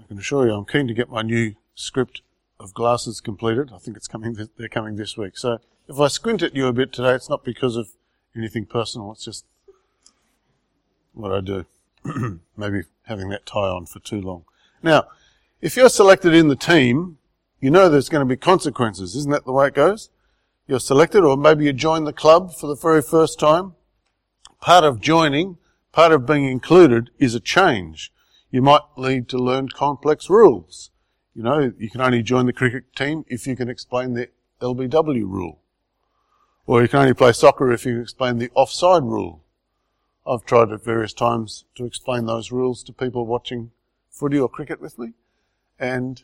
can assure you I'm keen to get my new script of glasses completed. I think they're coming this week. So if I squint at you a bit today, it's not because of anything personal, it's just what I do. Maybe having that tie on for too long. Now, if you're selected in the team, you know there's going to be consequences. Isn't that the way it goes? You're selected, or maybe you join the club for the very first time. Part of joining, part of being included is a change. You might need to learn complex rules. You know, you can only join the cricket team if you can explain the LBW rule. Or you can only play soccer if you can explain the offside rule. I've tried at various times to explain those rules to people watching footy or cricket with me, and,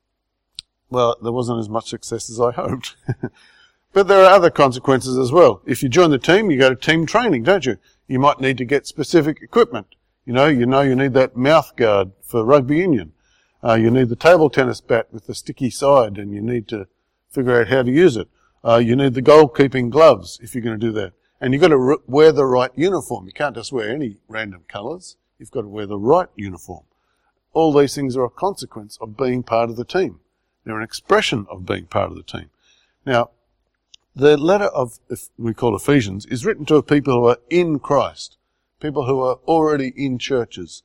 well, there wasn't as much success as I hoped. But there are other consequences as well. If you join the team, you go to team training, don't you? You might need to get specific equipment. You need that mouth guard for rugby union. You need the table tennis bat with the sticky side, and you need to figure out how to use it. You need the goalkeeping gloves if you're going to do that. And you've got to wear the right uniform. You can't just wear any random colours. You've got to wear the right uniform. All these things are a consequence of being part of the team. They're an expression of being part of the team. Now, the letter of, if we call Ephesians, is written to people who are in Christ, people who are already in churches.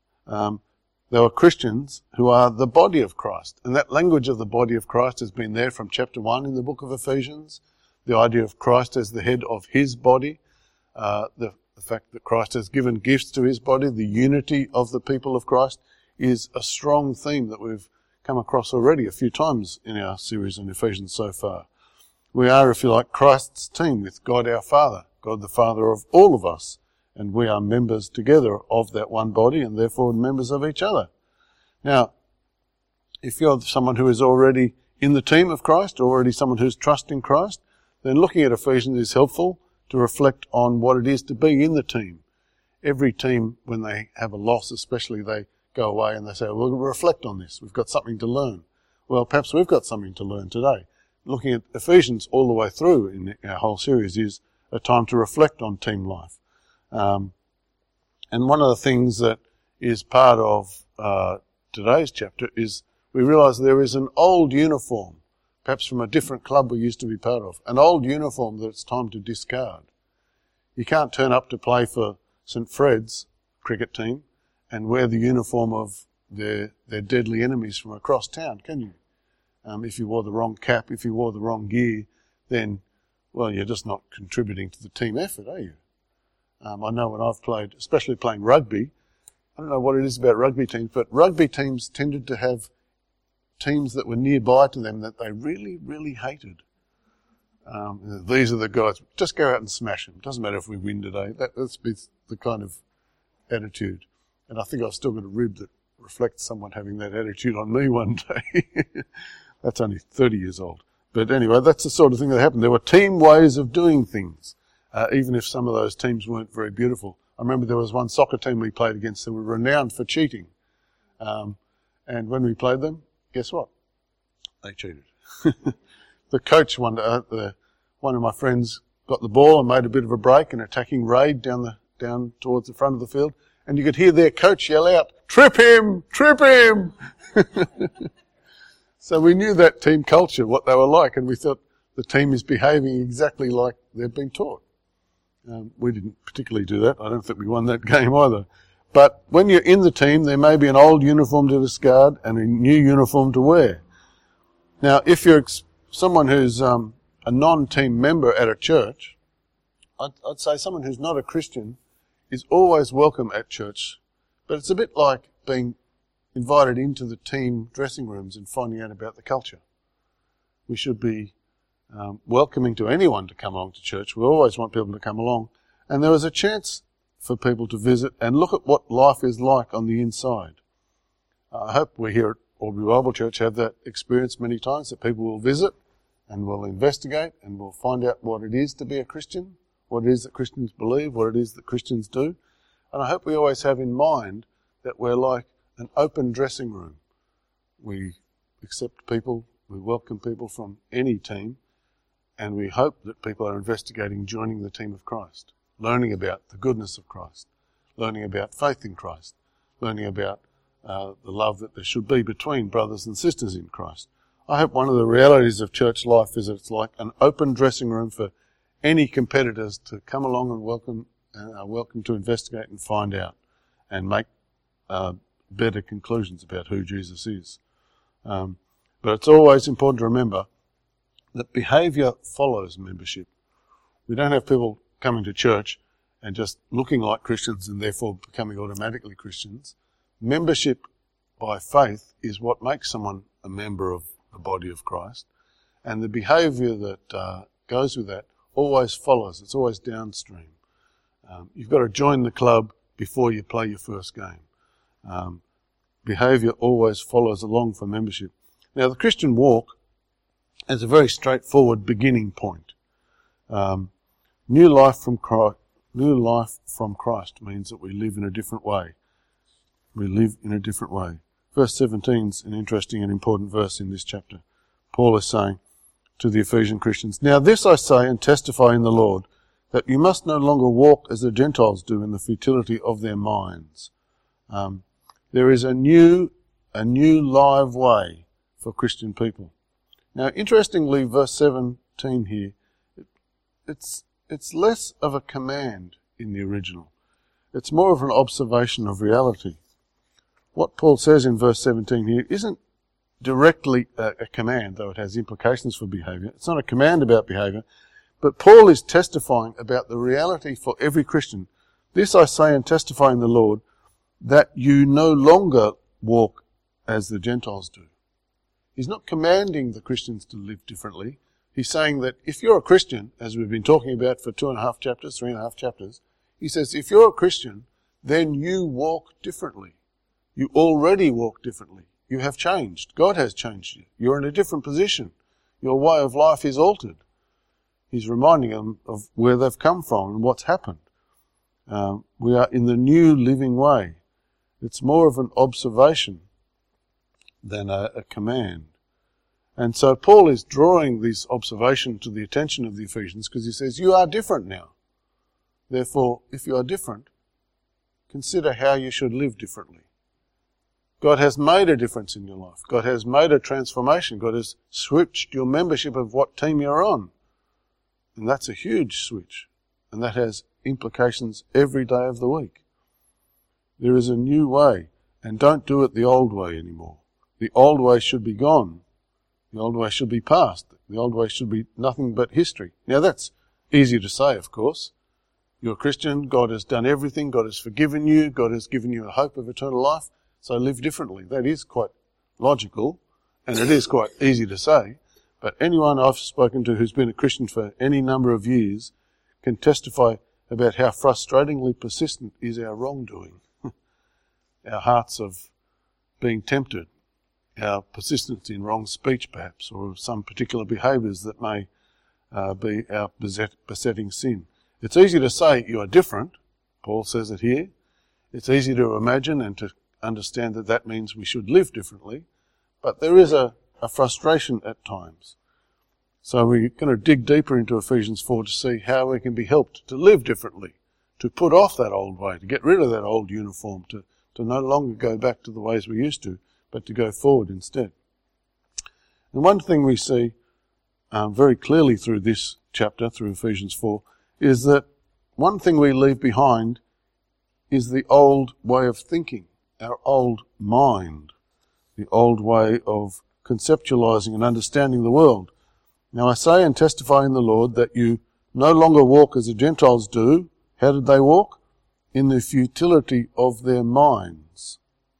They were Christians who are the body of Christ. And that language of the body of Christ has been there from chapter 1 in the book of Ephesians. The idea of Christ as the head of his body, the fact that Christ has given gifts to his body, the unity of the people of Christ, is a strong theme that we've come across already a few times in our series on Ephesians so far. We are, if you like, Christ's team with God our Father, God the Father of all of us, and we are members together of that one body and therefore members of each other. Now, if you're someone who is already in the team of Christ, already someone who's trusting Christ, then looking at Ephesians is helpful to reflect on what it is to be in the team. Every team, when they have a loss especially, they go away and they say, we'll reflect on this. We've got something to learn. Well, perhaps we've got something to learn today. Looking at Ephesians all the way through in our whole series is a time to reflect on team life. And one of the things that is part of today's chapter is we realise there is an old uniform, perhaps from a different club we used to be part of, an old uniform that it's time to discard. You can't turn up to play for St Fred's cricket team and wear the uniform of their deadly enemies from across town, can you? If you wore the wrong cap, if you wore the wrong gear, then, well, you're just not contributing to the team effort, are you? I know when I've played, especially playing rugby, I don't know what it is about rugby teams, but rugby teams tended to have teams that were nearby to them that they really, really hated. These are the guys, just go out and smash them. It doesn't matter if we win today. That's the kind of attitude. And I think I've still got a rib that reflects someone having that attitude on me one day. That's only 30 years old. But anyway, that's the sort of thing that happened. There were team ways of doing things, even if some of those teams weren't very beautiful. I remember there was one soccer team we played against that were renowned for cheating. And when we played them, guess what? They cheated. The coach, one of my friends got the ball and made a bit of a break, an attacking raid down towards the front of the field, and you could hear their coach yell out, "Trip him! Trip him!" So we knew that team culture, what they were like, and we thought the team is behaving exactly like they've been taught. We didn't particularly do that. I don't think we won that game either. But when you're in the team, there may be an old uniform to discard and a new uniform to wear. Now, if you're someone who's a non-team member at a church, I'd say someone who's not a Christian is always welcome at church, but it's a bit like being invited into the team dressing rooms and finding out about the culture. We should be welcoming to anyone to come along to church. We always want people to come along. And there is a chance for people to visit and look at what life is like on the inside. I hope we here at Albury Bible Church have that experience many times, that people will visit and will investigate and will find out what it is to be a Christian, what it is that Christians believe, what it is that Christians do. And I hope we always have in mind that we're like an open dressing room. We accept people, we welcome people from any team, and we hope that people are investigating joining the team of Christ, learning about the goodness of Christ, learning about faith in Christ, learning about the love that there should be between brothers and sisters in Christ. I hope one of the realities of church life is that it's like an open dressing room for any competitors to come along and welcome to investigate and find out and make better conclusions about who Jesus is. But it's always important to remember that behaviour follows membership. We don't have people coming to church and just looking like Christians and therefore becoming automatically Christians. Membership by faith is what makes someone a member of the body of Christ, and the behaviour that goes with that always follows. It's always downstream. You've got to join the club before you play your first game. Behaviour always follows along for membership. Now, the Christian walk has a very straightforward beginning point. New life from Christ means that we live in a different way. We live in a different way. Verse 17 is an interesting and important verse in this chapter. Paul is saying to the Ephesian Christians, "Now this I say and testify in the Lord, that you must no longer walk as the Gentiles do in the futility of their minds." There is a new live way for Christian people. Now, interestingly, verse 17 here, it's less of a command in the original. It's more of an observation of reality. What Paul says in verse 17 here isn't directly a command, though it has implications for behaviour. It's not a command about behaviour, but Paul is testifying about the reality for every Christian. "This I say and testify in the Lord, that you no longer walk as the Gentiles do." He's not commanding the Christians to live differently. He's saying that if you're a Christian, as we've been talking about for 3.5 chapters, he says, if you're a Christian, then you walk differently. You already walk differently. You have changed. God has changed you. You're in a different position. Your way of life is altered. He's reminding them of where they've come from and what's happened. We are in the new living way. It's more of an observation than a command. And so Paul is drawing this observation to the attention of the Ephesians because he says, you are different now. Therefore, if you are different, consider how you should live differently. God has made a difference in your life. God has made a transformation. God has switched your membership of what team you're on. And that's a huge switch. And that has implications every day of the week. There is a new way. And don't do it the old way anymore. The old way should be gone. The old way should be past. The old way should be nothing but history. Now that's easy to say, of course. You're a Christian. God has done everything. God has forgiven you. God has given you a hope of eternal life. So live differently. That is quite logical, and it is quite easy to say. But anyone I've spoken to who's been a Christian for any number of years can testify about how frustratingly persistent is our wrongdoing. Our hearts of being tempted, our persistence in wrong speech perhaps, or some particular behaviours that may be our besetting sin. It's easy to say you are different. Paul says it here. It's easy to imagine and to understand that that means we should live differently, but there is a frustration at times. So we're going to dig deeper into Ephesians 4 to see how we can be helped to live differently, to put off that old way, to get rid of that old uniform, to no longer go back to the ways we used to, but to go forward instead. And one thing we see very clearly through this chapter, through Ephesians 4, is that one thing we leave behind is the old way of thinking, our old mind, the old way of conceptualizing and understanding the world. Now I say and testify in the Lord that you no longer walk as the Gentiles do. How did they walk? In the futility of their minds.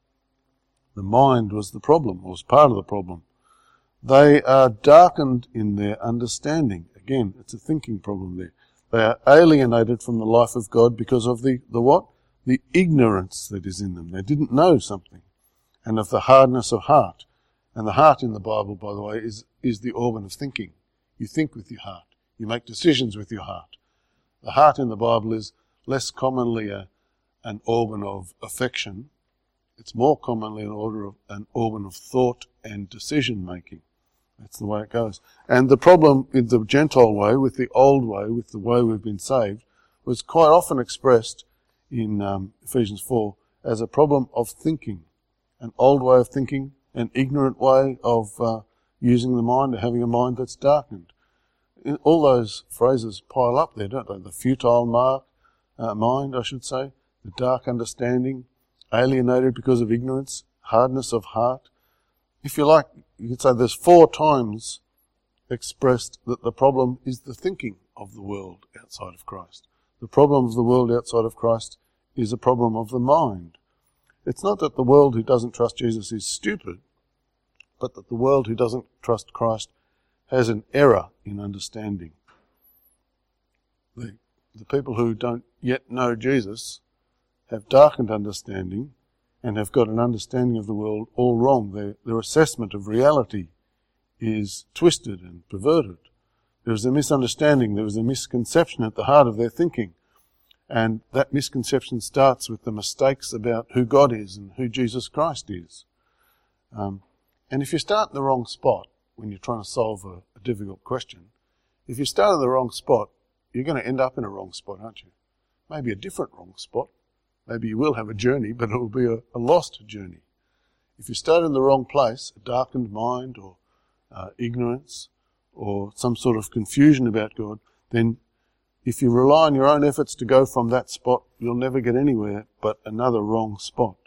The mind was the problem, or was part of the problem. They are darkened in their understanding. Again, it's a thinking problem there. They are alienated from the life of God because of the what? The ignorance that is in them. They didn't know something. And of the hardness of heart. And the heart in the Bible, by the way, is the organ of thinking. You think with your heart. You make decisions with your heart. The heart in the Bible is less commonly an organ of affection. It's more commonly an organ of thought and decision making. That's the way it goes. And the problem with the Gentile way, with the old way, with the way we've been saved, was quite often expressed in Ephesians 4 as a problem of thinking. an old way of thinking, an ignorant way of using the mind, having a mind that's darkened. All those phrases pile up there, don't they? The futile mind, I should say, the dark understanding, alienated because of ignorance, hardness of heart. If you like, you could say there's 4 times expressed that the problem is the thinking of the world outside of Christ. The problem of the world outside of Christ is a problem of the mind. It's not that the world who doesn't trust Jesus is stupid, but that the world who doesn't trust Christ has an error in understanding. The people who don't yet know Jesus have darkened understanding and have got an understanding of the world all wrong. Their assessment of reality is twisted and perverted. There is a misunderstanding, there is a misconception at the heart of their thinking. And that misconception starts with the mistakes about who God is and who Jesus Christ is. And if you start in the wrong spot when you're trying to solve a difficult question, if you start in the wrong spot, you're going to end up in a wrong spot, aren't you? Maybe a different wrong spot. Maybe you will have a journey, but it will be a lost journey. If you start in the wrong place, a darkened mind or ignorance or some sort of confusion about God, then if you rely on your own efforts to go from that spot, you'll never get anywhere but another wrong spot.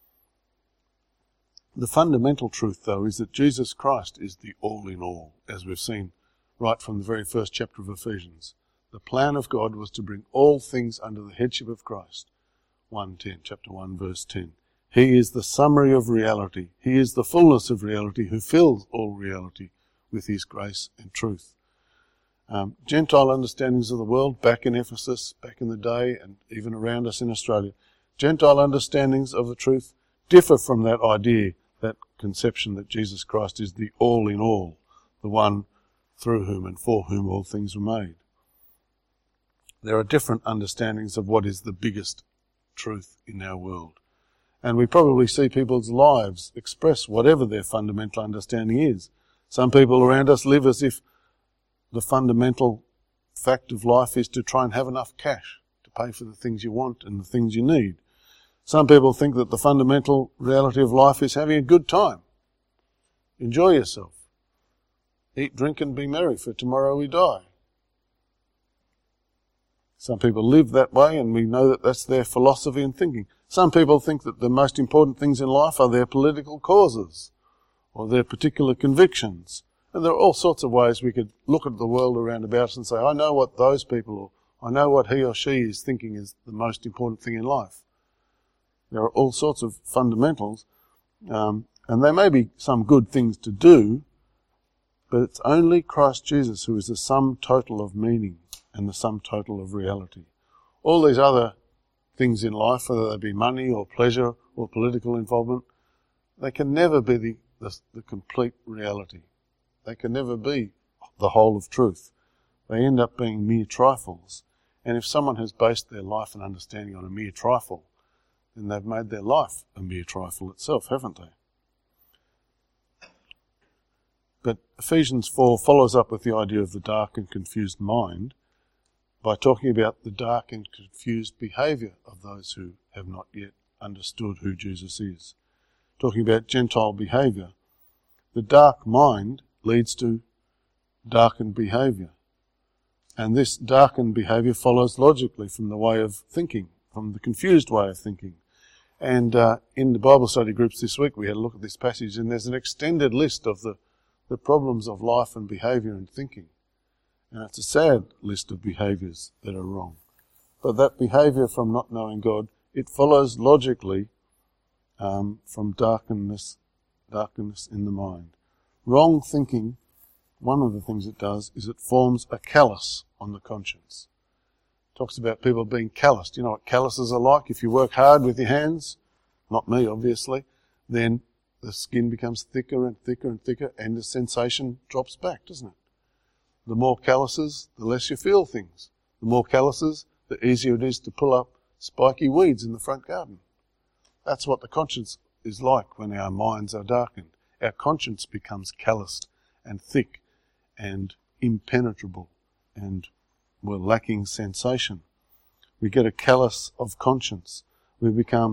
The fundamental truth, though, is that Jesus Christ is the all in all, as we've seen right from the very first chapter of Ephesians. The plan of God was to bring all things under the headship of Christ. Chapter 1, verse 10. He is the summary of reality. He is the fullness of reality who fills all reality with his grace and truth. Gentile understandings of the world, back in Ephesus, back in the day, and even around us in Australia, Gentile understandings of the truth differ from that idea, that conception that Jesus Christ is the all in all, the one through whom and for whom all things were made. There are different understandings of what is the biggest truth in our world. And we probably see people's lives express whatever their fundamental understanding is. Some people around us live as if the fundamental fact of life is to try and have enough cash to pay for the things you want and the things you need. Some people think that the fundamental reality of life is having a good time. Enjoy yourself. Eat, drink and be merry, for tomorrow we die. Some people live that way, and we know that that's their philosophy and thinking. Some people think that the most important things in life are their political causes or their particular convictions. And there are all sorts of ways we could look at the world around about us and say, I know what those people, or I know what he or she is thinking is the most important thing in life. There are all sorts of fundamentals, and there may be some good things to do, but it's only Christ Jesus who is the sum total of meaning and the sum total of reality. All these other things in life, whether they be money or pleasure or political involvement, they can never be the complete reality. They can never be the whole of truth. They end up being mere trifles. And if someone has based their life and understanding on a mere trifle, then they've made their life a mere trifle itself, haven't they? But Ephesians 4 follows up with the idea of the dark and confused mind by talking about the dark and confused behaviour of those who have not yet understood who Jesus is. Talking about Gentile behaviour. The dark mind leads to darkened behaviour. And this darkened behaviour follows logically from the way of thinking, from the confused way of thinking. And in the Bible study groups this week we had a look at this passage, and there's an extended list of the problems of life and behaviour and thinking. And it's a sad list of behaviours that are wrong. But that behaviour from not knowing God, it follows logically from darkness in the mind. Wrong thinking, one of the things it does is it forms a callus on the conscience. It talks about people being calloused. You know what calluses are like? If you work hard with your hands, not me obviously, then the skin becomes thicker and thicker and thicker, and the sensation drops back, doesn't it? The more calluses, the less you feel things. The more calluses, the easier it is to pull up spiky weeds in the front garden. That's what the conscience is like when our minds are darkened. Our conscience becomes calloused and thick and impenetrable, and we're lacking sensation. We get a callus of conscience. We become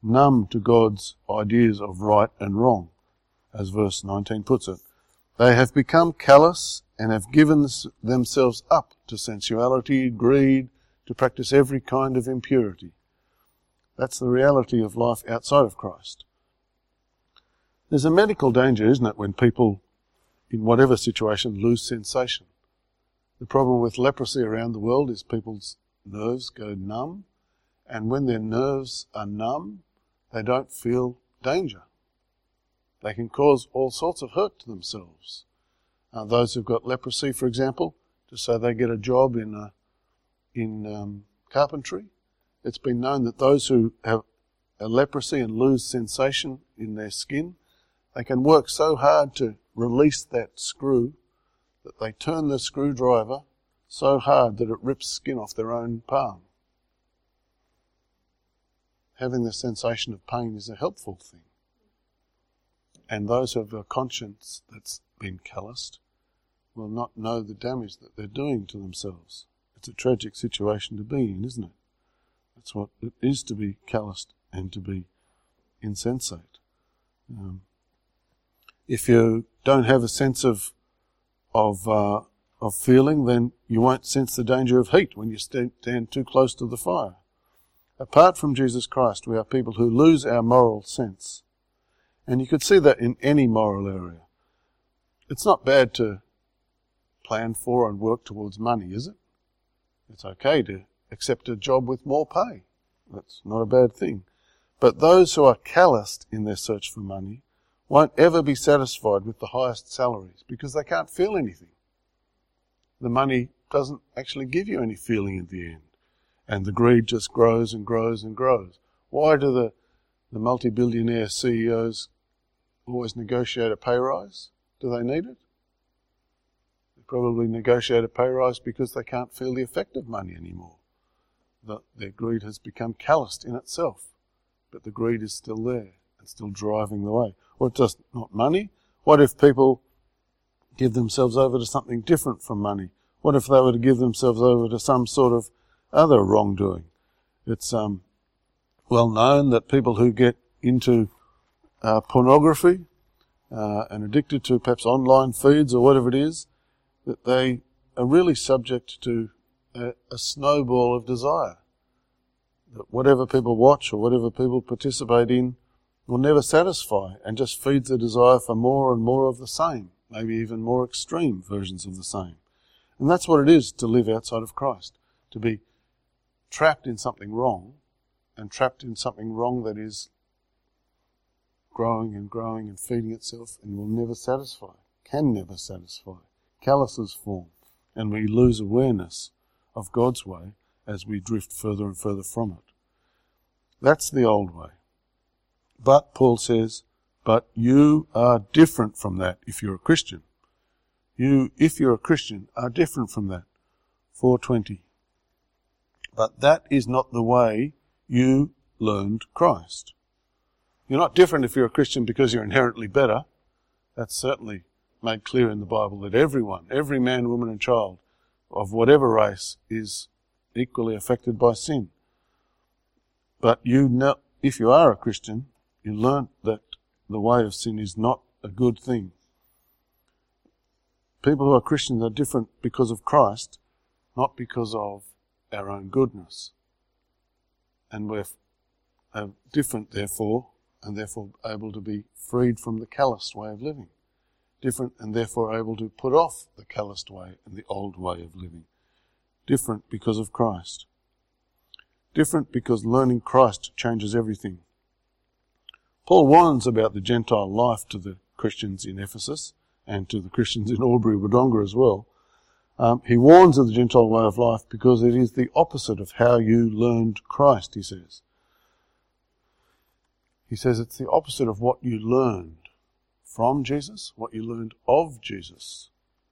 numb to God's ideas of right and wrong, as verse 19 puts it. They have become callous and have given themselves up to sensuality, greed, to practice every kind of impurity. That's the reality of life outside of Christ. There's a medical danger, isn't it, when people, in whatever situation, lose sensation. The problem with leprosy around the world is people's nerves go numb, and when their nerves are numb, they don't feel danger. They can cause all sorts of hurt to themselves. Those who've got leprosy, for example, just so they get a job in carpentry, it's been known that those who have a leprosy and lose sensation in their skin, they can work so hard to release that screw that they turn the screwdriver so hard that it rips skin off their own palm. Having the sensation of pain is a helpful thing. And those who have a conscience that's been calloused will not know the damage that they're doing to themselves. It's a tragic situation to be in, isn't it? That's what it is to be calloused and to be insensate. If you don't have a sense of feeling, then you won't sense the danger of heat when you stand too close to the fire. Apart from Jesus Christ, we are people who lose our moral sense. And you could see that in any moral area. It's not bad to plan for and work towards money, is it? It's okay to accept a job with more pay. That's not a bad thing. But those who are calloused in their search for money won't ever be satisfied with the highest salaries because they can't feel anything. The money doesn't actually give you any feeling at the end. And the greed just grows and grows and grows. Why do the multi-billionaire CEOs always negotiate a pay rise? Do they need it? They probably negotiate a pay rise because they can't feel the effect of money anymore. Their greed has become calloused in itself, but the greed is still there and still driving the way. Or just not money. What if people give themselves over to something different from money? What if they were to give themselves over to some sort of other wrongdoing? It's well known that people who get into pornography and addicted to perhaps online feeds or whatever it is, that they are really subject to a snowball of desire. That whatever people watch or whatever people participate in will never satisfy and just feeds the desire for more and more of the same, maybe even more extreme versions of the same. And that's what it is to live outside of Christ, to be trapped in something wrong, and trapped in something wrong that is growing and growing and feeding itself and will never satisfy, can never satisfy. Calluses form, and we lose awareness of God's way as we drift further and further from it. That's the old way. But, Paul says, but you are different from that if you're a Christian. You, if you're a Christian, are different from that. 4:20. But that is not the way you learned Christ. You're not different if you're a Christian because you're inherently better. That's certainly made clear in the Bible that everyone, every man, woman and child of whatever race is equally affected by sin. But you know, if you are a Christian, you learn that the way of sin is not a good thing. People who are Christians are different because of Christ, not because of our own goodness. And we're different, therefore, and therefore able to be freed from the calloused way of living. Different and therefore able to put off the calloused way and the old way of living. Different because of Christ. Different because learning Christ changes everything. Paul warns about the Gentile life to the Christians in Ephesus and to the Christians in Albury Wodonga as well. He warns of the Gentile way of life because it is the opposite of how you learned Christ, he says. He says it's the opposite of what you learned from Jesus, what you learned of Jesus.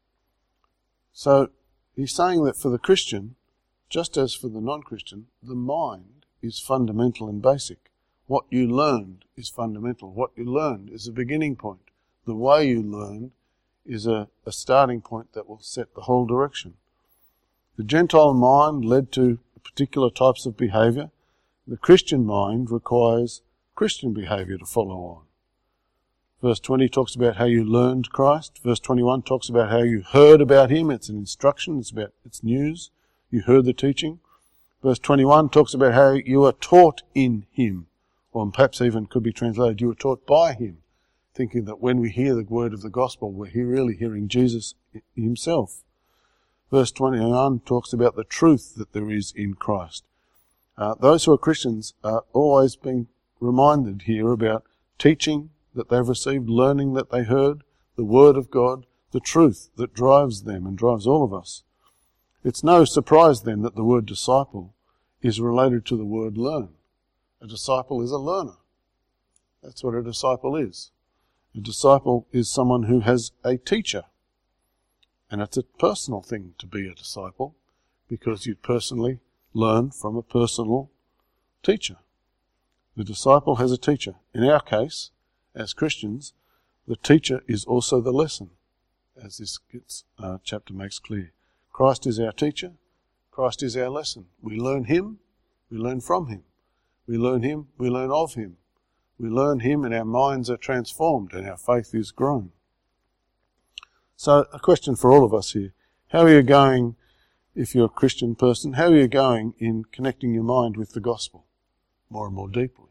So he's saying that for the Christian, just as for the non-Christian, the mind is fundamental and basic. What you learned is fundamental. What you learned is a beginning point. The way you learned is a starting point that will set the whole direction. The Gentile mind led to particular types of behaviour. The Christian mind requires Christian behaviour to follow on. Verse 20 talks about how you learned Christ. Verse 21 talks about how you heard about him. It's an instruction. It's news. You heard the teaching. Verse 21 talks about how you are taught in him. Or perhaps even could be translated, you were taught by him. Thinking that when we hear the word of the gospel, we're really hearing Jesus himself. Verse 21 talks about the truth that there is in Christ. Those who are Christians are always being reminded here about teaching that they've received, learning that they heard, the word of God, the truth that drives them and drives all of us. It's no surprise then that the word disciple is related to the word learn. A disciple is a learner. That's what a disciple is. A disciple is someone who has a teacher. And it's a personal thing to be a disciple because you personally learn from a personal teacher. The disciple has a teacher. In our case, as Christians, the teacher is also the lesson, as this chapter makes clear. Christ is our teacher. Christ is our lesson. We learn him. We learn from him. We learn him. We learn of him. We learn him and our minds are transformed and our faith is grown. So a question for all of us here. How are you going, if you're a Christian person, how are you going in connecting your mind with the gospel more and more deeply?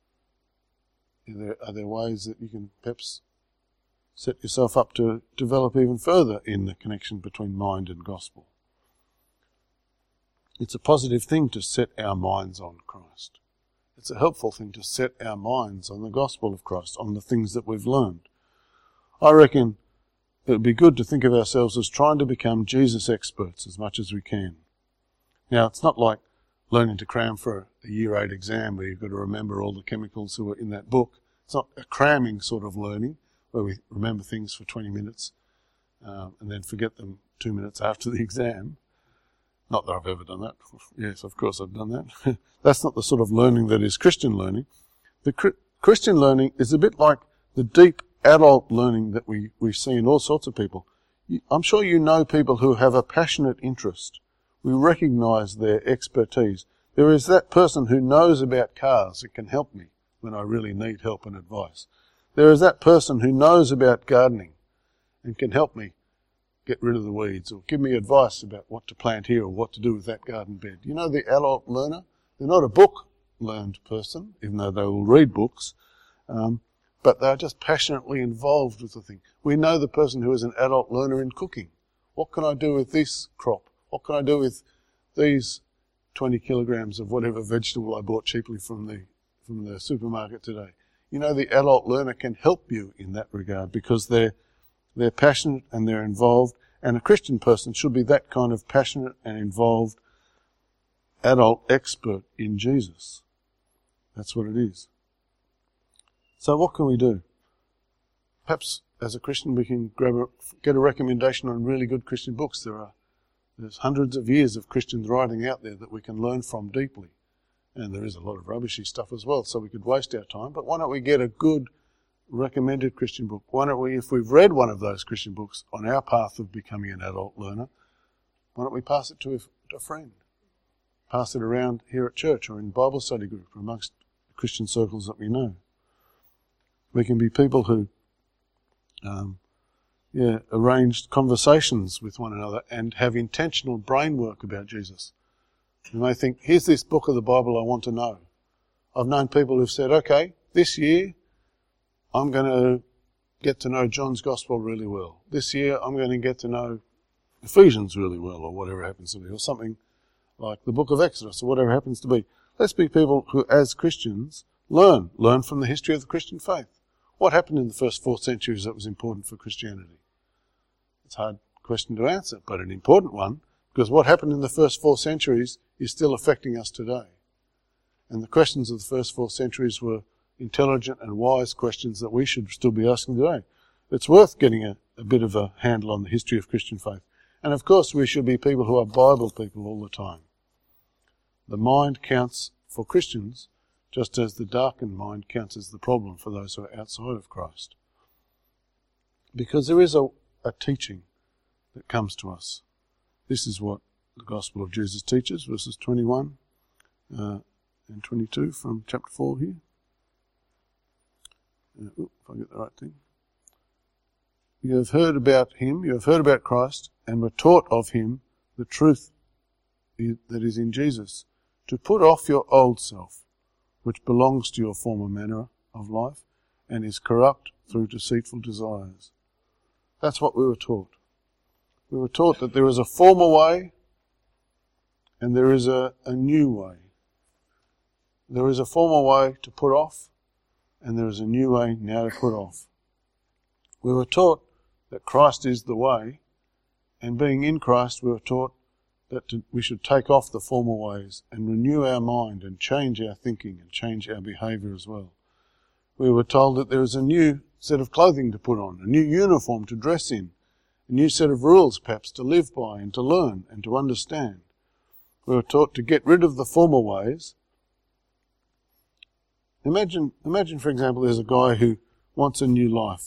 Are there ways that you can perhaps set yourself up to develop even further in the connection between mind and gospel? It's a positive thing to set our minds on Christ. It's a helpful thing to set our minds on the gospel of Christ, on the things that we've learned. I reckon it would be good to think of ourselves as trying to become Jesus experts as much as we can. Now, it's not like learning to cram for a year 8 exam where you've got to remember all the chemicals who are in that book. It's not a cramming sort of learning where we remember things for 20 minutes and then forget them 2 minutes after the exam. Not that I've ever done that. Yes, of course I've done that. That's not the sort of learning that is Christian learning. The Christian learning is a bit like the deep adult learning that we see in all sorts of people. I'm sure you know people who have a passionate interest. We recognise their expertise. There is that person who knows about cars and can help me when I really need help and advice. There is that person who knows about gardening and can help me get rid of the weeds or give me advice about what to plant here or what to do with that garden bed. You know the adult learner? They're not a book-learned person, even though they will read books, but they're just passionately involved with the thing. We know the person who is an adult learner in cooking. What can I do with this crop? What can I do with these 20 kilograms of whatever vegetable I bought cheaply from the supermarket today? You know, the adult learner can help you in that regard because they're passionate and they're involved. And a Christian person should be that kind of passionate and involved adult expert in Jesus. That's what it is. So what can we do? Perhaps as a Christian we can get a recommendation on really good Christian books. There's hundreds of years of Christians writing out there that we can learn from deeply. And there is a lot of rubbishy stuff as well, so we could waste our time. But why don't we get a good recommended Christian book? Why don't we, if we've read one of those Christian books on our path of becoming an adult learner, why don't we pass it to a friend? Pass it around here at church or in Bible study group or amongst Christian circles that we know. We can be people who arrange conversations with one another and have intentional brain work about Jesus. You may think, here's this book of the Bible I want to know. I've known people who've said, okay, this year I'm going to get to know John's Gospel really well. This year I'm going to get to know Ephesians really well, or whatever it happens to be, or something like the book of Exodus, or whatever it happens to be. Let's be people who, as Christians, learn from the history of the Christian faith. What happened in the first 4 centuries that was important for Christianity? It's a hard question to answer, but an important one, because what happened in the first 4 centuries is still affecting us today. And the questions of the first 4 centuries were intelligent and wise questions that we should still be asking today. It's worth getting a bit of a handle on the history of Christian faith. And of course we should be people who are Bible people all the time. The mind counts for Christians just as the darkened mind counts as the problem for those who are outside of Christ. Because there is a teaching that comes to us. This is what the Gospel of Jesus teaches, verses 21 and 22 from chapter 4 here. if I get the right thing. You have heard about him, you have heard about Christ, and were taught of him the truth that is in Jesus, to put off your old self, which belongs to your former manner of life, and is corrupt through deceitful desires. That's what we were taught. We were taught that there is a former way, and there is a new way. There is a former way to put off, and there is a new way now to put off. We were taught that Christ is the way, and being in Christ we were taught that we should take off the former ways and renew our mind and change our thinking and change our behaviour as well. We were told that there is a new set of clothing to put on, a new uniform to dress in, a new set of rules perhaps to live by and to learn and to understand. We were taught to get rid of the former ways. Imagine for example, there's a guy who wants a new life.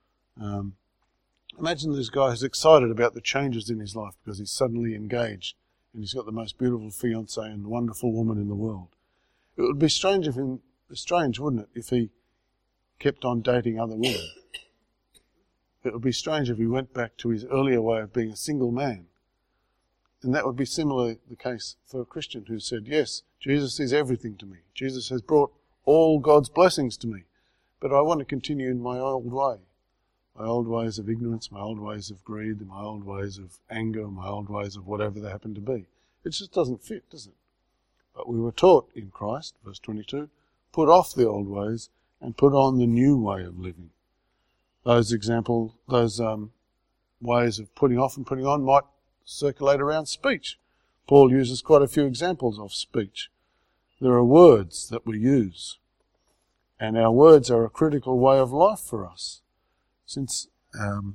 Imagine this guy who's excited about the changes in his life because he's suddenly engaged and he's got the most beautiful fiancée and wonderful woman in the world. It would be strange, wouldn't it, if he kept on dating other women? It would be strange if he went back to his earlier way of being a single man. And that would be similarly the case for a Christian who said, yes, Jesus is everything to me. Jesus has brought all God's blessings to me, but I want to continue in my old way. My old ways of ignorance, my old ways of greed, my old ways of anger, my old ways of whatever they happen to be. It just doesn't fit, does it? But we were taught in Christ, verse 22, put off the old ways and put on the new way of living. Those ways of putting off and putting on might circulate around speech. Paul uses quite a few examples of speech. There are words that we use, and our words are a critical way of life for us. Since our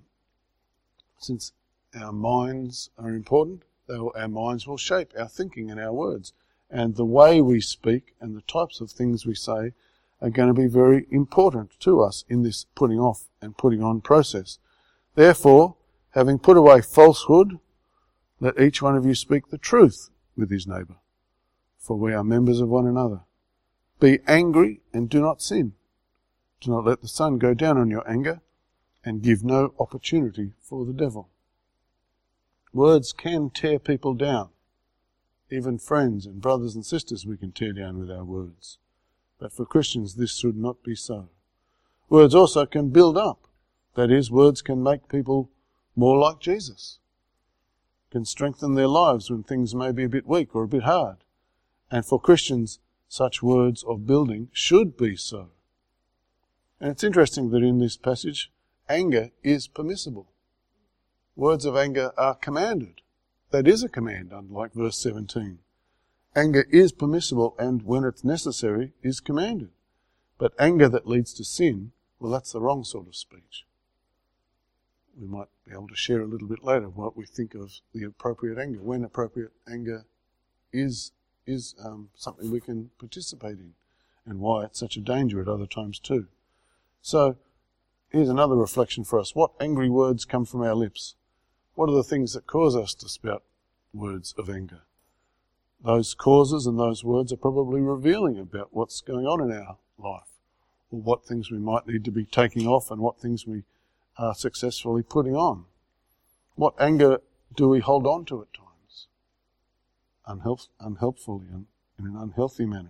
minds are important, our minds will shape our thinking and our words. And the way we speak and the types of things we say are going to be very important to us in this putting off and putting on process. Therefore, having put away falsehood, let each one of you speak the truth with his neighbour, for we are members of one another. Be angry and do not sin. Do not let the sun go down on your anger, and give no opportunity for the devil. Words can tear people down. Even friends and brothers and sisters we can tear down with our words. But for Christians this should not be so. Words also can build up. That is, words can make people more like Jesus. Can strengthen their lives when things may be a bit weak or a bit hard. And for Christians, such words of building should be so. And it's interesting that in this passage, anger is permissible. Words of anger are commanded. That is a command, unlike verse 17. Anger is permissible and, when it's necessary, is commanded. But anger that leads to sin, well, that's the wrong sort of speech. We might be able to share a little bit later what we think of the appropriate anger, when appropriate anger is something we can participate in, and why it's such a danger at other times too. So, here's another reflection for us. What angry words come from our lips? What are the things that cause us to spout words of anger? Those causes and those words are probably revealing about what's going on in our life, or what things we might need to be taking off and what things we are successfully putting on. What anger do we hold on to at times? Unhelpfully and in an unhealthy manner.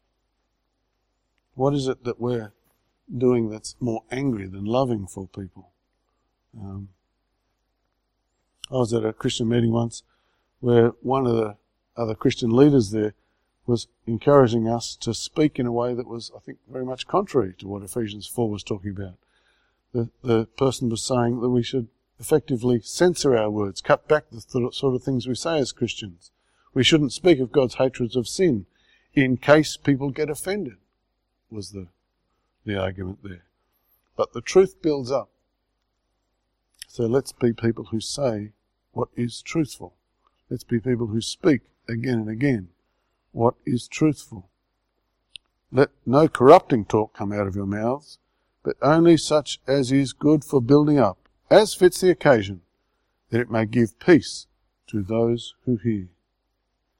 What is it that we're doing that's more angry than loving for people? I was at a Christian meeting once where one of the other Christian leaders there was encouraging us to speak in a way that was, I think, very much contrary to what Ephesians 4 was talking about. The person was saying that we should effectively censor our words, cut back the sort of things we say as Christians. We shouldn't speak of God's hatreds of sin in case people get offended, was the argument there. But the truth builds up. So let's be people who say what is truthful. Let's be people who speak again and again what is truthful. Let no corrupting talk come out of your mouths, but only such as is good for building up, as fits the occasion, that it may give peace to those who hear.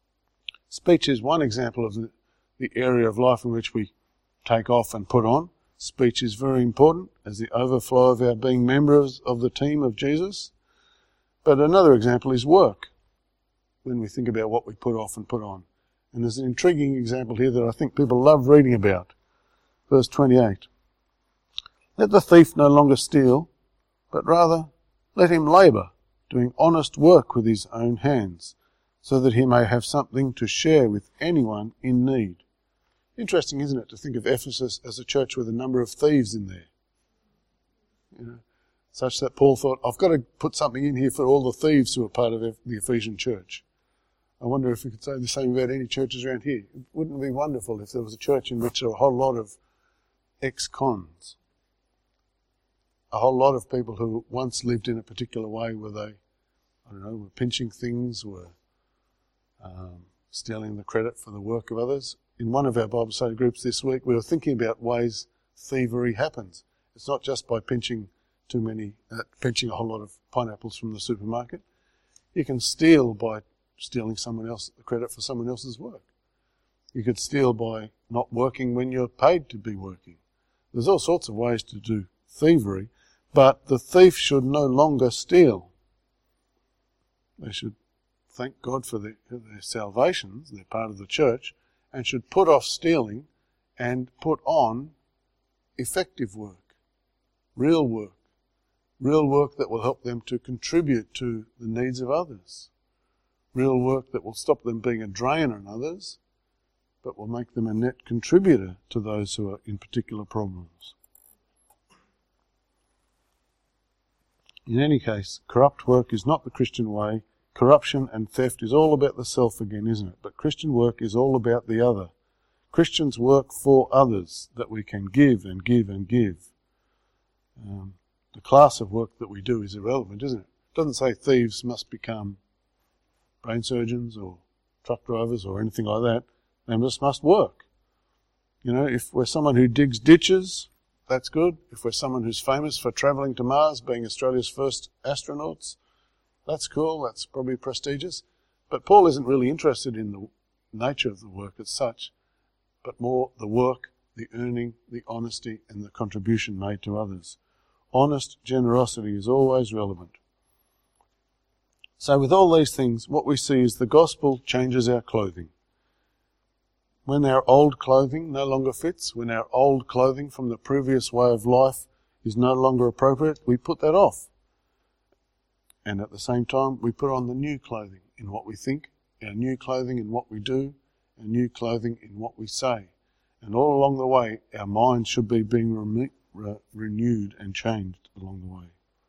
Speech is one example of the area of life in which we take off and put on. Speech is very important as the overflow of our being members of the team of Jesus. But another example is work, when we think about what we put off and put on. And there's an intriguing example here that I think people love reading about. Verse 28. Let the thief no longer steal, but rather let him labour, doing honest work with his own hands, so that he may have something to share with anyone in need. Interesting, isn't it, to think of Ephesus as a church with a number of thieves in there. Such that Paul thought, I've got to put something in here for all the thieves who are part of the Ephesian church. I wonder if we could say the same about any churches around here. Wouldn't it be wonderful if there was a church in which there were a whole lot of ex-cons? A whole lot of people who once lived in a particular way where they, were pinching things, were stealing the credit for the work of others. In one of our Bible study groups this week, we were thinking about ways thievery happens. It's not just by pinching a whole lot of pineapples from the supermarket. You can steal by stealing the credit for someone else's work. You could steal by not working when you're paid to be working. There's all sorts of ways to do thievery, but the thief should no longer steal. They should thank God for their salvations, they're part of the church, and should put off stealing and put on effective work, real work that will help them to contribute to the needs of others, real work that will stop them being a drain on others, but will make them a net contributor to those who are in particular problems. In any case, corrupt work is not the Christian way. Corruption and theft is all about the self again, isn't it? But Christian work is all about the other. Christians work for others, that we can give and give and give. The class of work that we do is irrelevant, isn't it? It doesn't say thieves must become brain surgeons or truck drivers or anything like that. They just must work. If we're someone who digs ditches, that's good. If we're someone who's famous for travelling to Mars, being Australia's first astronauts, that's cool, that's probably prestigious. But Paul isn't really interested in the nature of the work as such, but more the work, the earning, the honesty, and the contribution made to others. Honest generosity is always relevant. So with all these things, what we see is the gospel changes our clothing. When our old clothing no longer fits, when our old clothing from the previous way of life is no longer appropriate, we put that off. And at the same time, we put on the new clothing in what we think, our new clothing in what we do, our new clothing in what we say. And all along the way, our minds should be being renewed and changed along the way.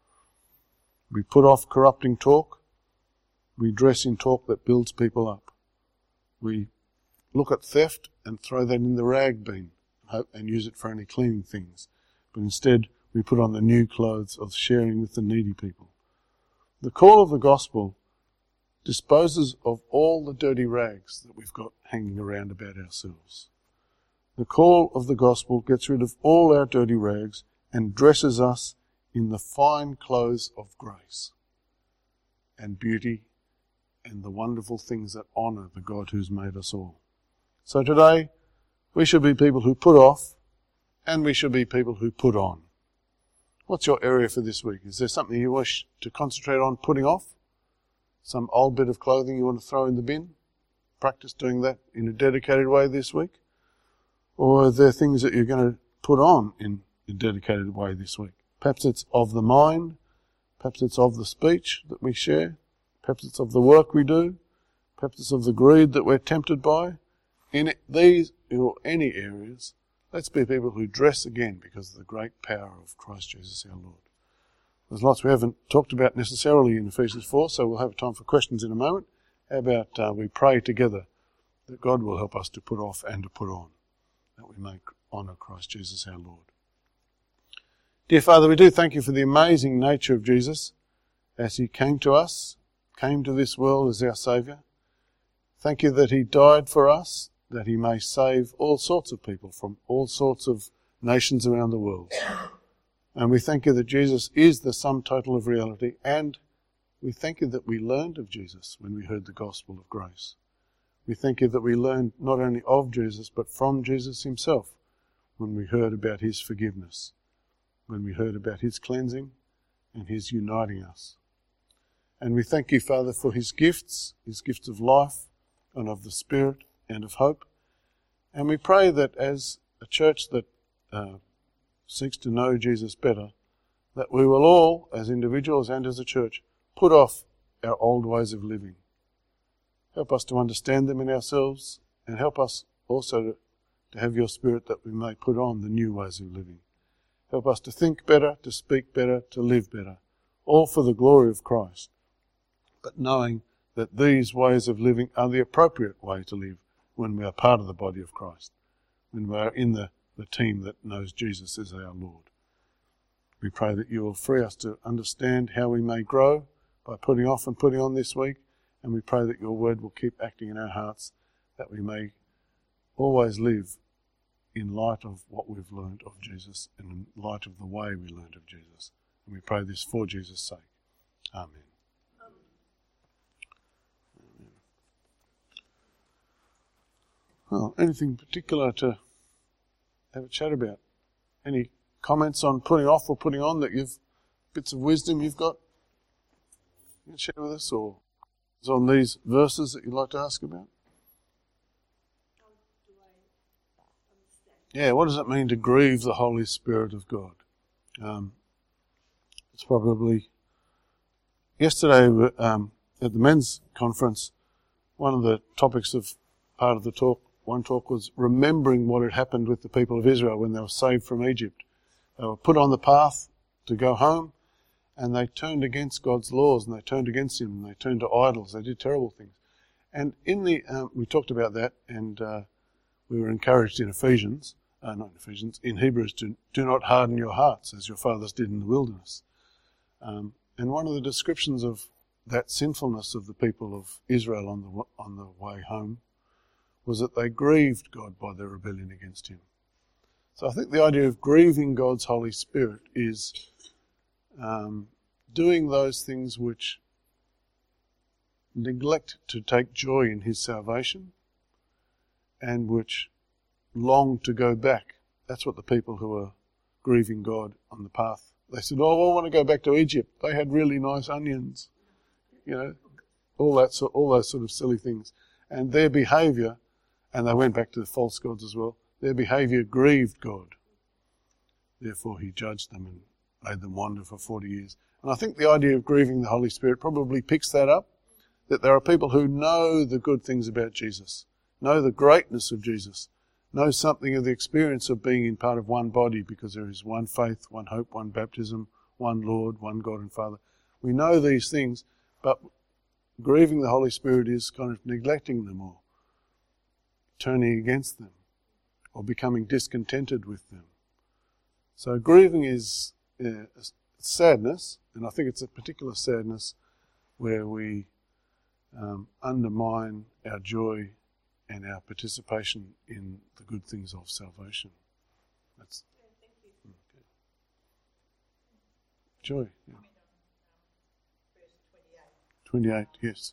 We put off corrupting talk. We dress in talk that builds people up. We look at theft and throw that in the rag bin and use it for any cleaning things. But instead, we put on the new clothes of sharing with the needy people. The call of the gospel disposes of all the dirty rags that we've got hanging around about ourselves. The call of the gospel gets rid of all our dirty rags and dresses us in the fine clothes of grace and beauty and the wonderful things that honour the God who's made us all. So today, we should be people who put off and we should be people who put on. What's your area for this week? Is there something you wish to concentrate on putting off? Some old bit of clothing you want to throw in the bin? Practice doing that in a dedicated way this week? Or are there things that you're going to put on in a dedicated way this week? Perhaps it's of the mind. Perhaps it's of the speech that we share. Perhaps it's of the work we do. Perhaps it's of the greed that we're tempted by. In these or any areas, let's be people who dress again because of the great power of Christ Jesus our Lord. There's lots we haven't talked about necessarily in Ephesians 4, so we'll have time for questions in a moment. How about we pray together that God will help us to put off and to put on, that we may honour Christ Jesus our Lord. Dear Father, we do thank you for the amazing nature of Jesus as he came to us, came to this world as our Saviour. Thank you that he died for us, that he may save all sorts of people from all sorts of nations around the world. And we thank you that Jesus is the sum total of reality, and we thank you that we learned of Jesus when we heard the gospel of grace. We thank you that we learned not only of Jesus, but from Jesus himself when we heard about his forgiveness, when we heard about his cleansing and his uniting us. And we thank you, Father, for his gifts of life and of the Spirit and of hope. And we pray that as a church that seeks to know Jesus better, that we will all, as individuals and as a church, put off our old ways of living. Help us to understand them in ourselves, and help us also to have your Spirit that we may put on the new ways of living. Help us to think better, to speak better, to live better, all for the glory of Christ, but knowing that these ways of living are the appropriate way to live when we are part of the body of Christ, when we are in the team that knows Jesus as our Lord. We pray that you will free us to understand how we may grow by putting off and putting on this week, and we pray that your word will keep acting in our hearts, that we may always live in light of what we've learned of Jesus and in light of the way we learned of Jesus. And we pray this for Jesus' sake. Amen. Well, anything particular to have a chat about? Any comments on putting off or putting on that bits of wisdom you've got? You can share with us, or is on these verses that you'd like to ask about? Yeah, what does it mean to grieve the Holy Spirit of God? It's probably yesterday at the men's conference, one of the topics of part of the talk, one talk was remembering what had happened with the people of Israel when they were saved from Egypt. They were put on the path to go home, and they turned against God's laws, and they turned against him, and they turned to idols. They did terrible things. And we talked about that, and we were encouraged in in Hebrews, to do not harden your hearts as your fathers did in the wilderness. And one of the descriptions of that sinfulness of the people of Israel on the way home was that they grieved God by their rebellion against him. So I think the idea of grieving God's Holy Spirit is doing those things which neglect to take joy in his salvation and which long to go back. That's what the people who are grieving God on the path, they said, I want to go back to Egypt. They had really nice onions, all those sort of silly things. And their behaviour, and they went back to the false gods as well, their behaviour grieved God. Therefore he judged them and made them wander for 40 years. And I think the idea of grieving the Holy Spirit probably picks that up, that there are people who know the good things about Jesus, know the greatness of Jesus, know something of the experience of being in part of one body, because there is one faith, one hope, one baptism, one Lord, one God and Father. We know these things, but grieving the Holy Spirit is kind of neglecting them or turning against them or becoming discontented with them. So grieving is sadness, and I think it's a particular sadness where we undermine our joy and our participation in the good things of salvation. That's okay. Joy. Yeah. 28, yes.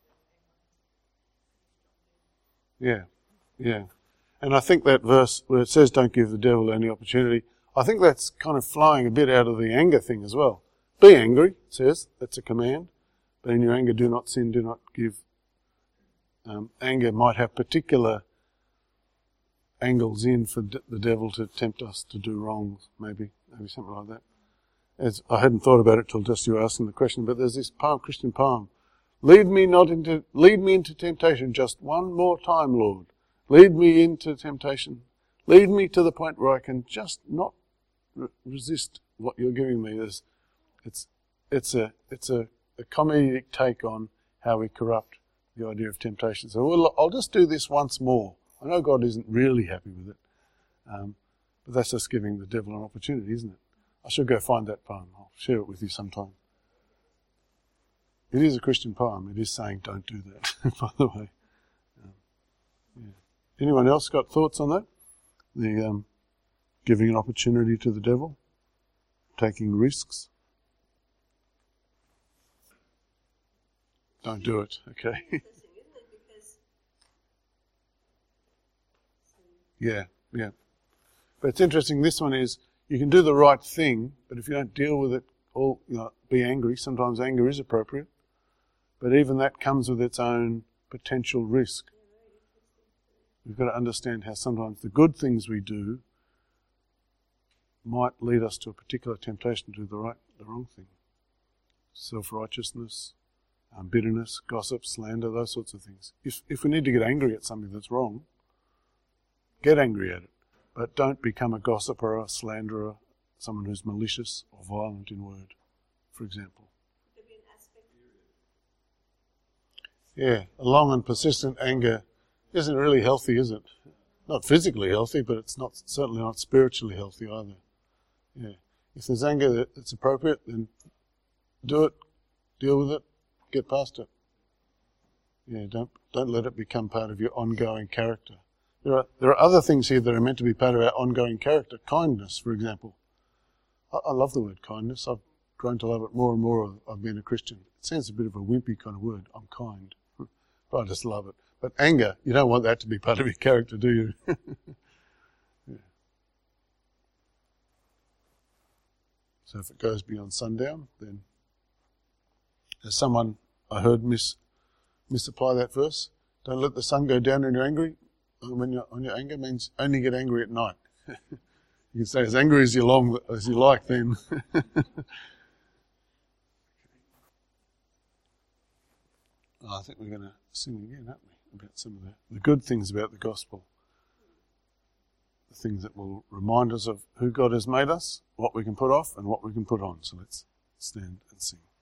Yeah. And I think that verse where it says don't give the devil any opportunity, I think that's kind of flying a bit out of the anger thing as well. Be angry, it says, that's a command. But in your anger do not sin, do not give. Anger might have particular angles in for the devil to tempt us to do wrongs, maybe something like that. I hadn't thought about it till just you were asking the question, but there's this Christian poem. Lead me into temptation just one more time, Lord. Lead me into temptation. Lead me to the point where I can just not resist what you're giving me. It's a comedic take on how we corrupt the idea of temptation. So I'll just do this once more. I know God isn't really happy with it, but that's just giving the devil an opportunity, isn't it? I should go find that poem. I'll share it with you sometime. It is a Christian poem. It is saying don't do that, by the way. Yeah. Anyone else got thoughts on that? The giving an opportunity to the devil, taking risks. Don't do it, okay? Yeah. But it's interesting, this one is, you can do the right thing, but if you don't deal with it, or be angry, sometimes anger is appropriate, but even that comes with its own potential risk. We've got to understand how sometimes the good things we do might lead us to a particular temptation to do the wrong thing. Self-righteousness, bitterness, gossip, slander, those sorts of things. If we need to get angry at something that's wrong, get angry at it. But don't become a gossiper, a slanderer, someone who's malicious or violent in word, for example. Yeah, a long and persistent anger isn't really healthy, is it? Not physically healthy, but it's certainly not spiritually healthy either. Yeah. If there's anger that's appropriate, then do it, deal with it, get past it. Yeah, don't let it become part of your ongoing character. There are other things here that are meant to be part of our ongoing character. Kindness, for example. I love the word kindness. I've grown to love it more and more. I've been a Christian. It sounds a bit of a wimpy kind of word. I'm kind. But I just love it. But anger, you don't want that to be part of your character, do you? Yeah. So if it goes beyond sundown, then as someone I heard misapply that verse, don't let the sun go down when you're angry. When you're on your anger means only get angry at night. You can say as angry as you like then. I think we're going to sing again, aren't we, about some of the good things about the gospel. The things that will remind us of who God has made us, what we can put off and what we can put on. So let's stand and sing.